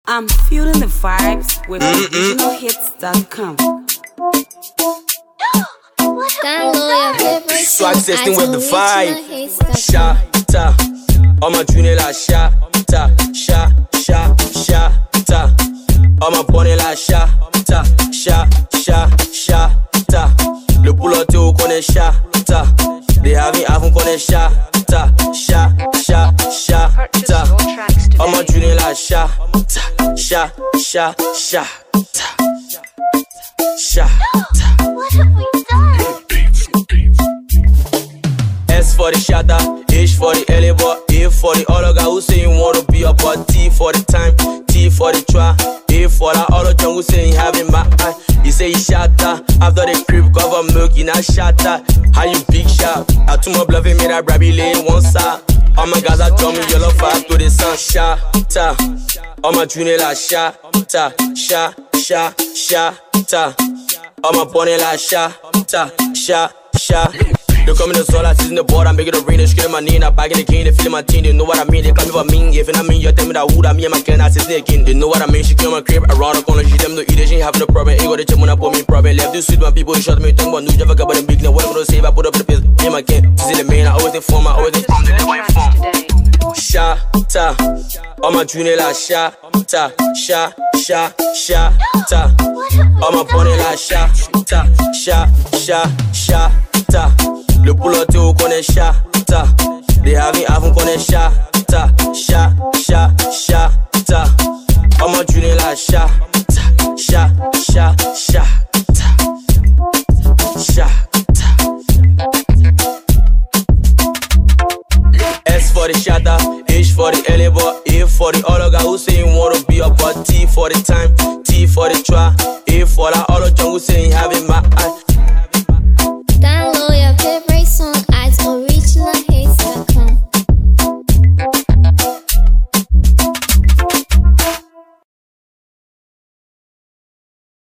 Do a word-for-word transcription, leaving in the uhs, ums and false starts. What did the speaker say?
I'm feeling the vibes with original hits dot com. Swag system with the vibe. Shata. All my junior la shata. Sha, sha, shata. All my pony la shata. Sha, sha, shata. Le boulotte au connaît shata. Les avis avant connaît shata. Sha, sha, shata. All my junior la shata. Sha, sha, shata. Shata. What have we done? S for the shatter, H for the L A boy, A for the all guy who say you wanna be a but T for the time, T for the try, A for the all the who say you having my eye. He say he shatter, after the crib cover milk in a shatter. How you big shot? I too much bluffing me that brabby lay one side. All my guys are drumming yellow fire to the sun, shatter. All my junior la shatter, sha, sha, shatter. All my pony la shatter, sha, sha. They come in the soul, I sit in the board, I make it a rain, they scream my name, I bag in the king, they feeling my team, they know what I mean, they call me for mean, if I mean, you tell me that who that me and my clan, I sit sneaking, they know what I mean, she came my crib, around the corner, she them no eat, she ain't having no problem, ain't got the chip when I put me problem, left this sweet, my people, shot me, think about new, never got but them big, now what I'm gonna save, I put up the piss, me and my king, this is the main, I always inform, I always inform, they live where you from. Shata, all my junior la shata, sha, sha, shata, all my pony la shata, sha, sha, shata. Le boulotte au connaît chata. Les avis avant connaît chata. Cha, cha, chata. All my junior la chata. Cha, cha, chata. Chata. S for the shatter, H for the L A boy, A for the all guy who say you wanna be a but T for the time, T for the try, A for the all the who say you having my eye.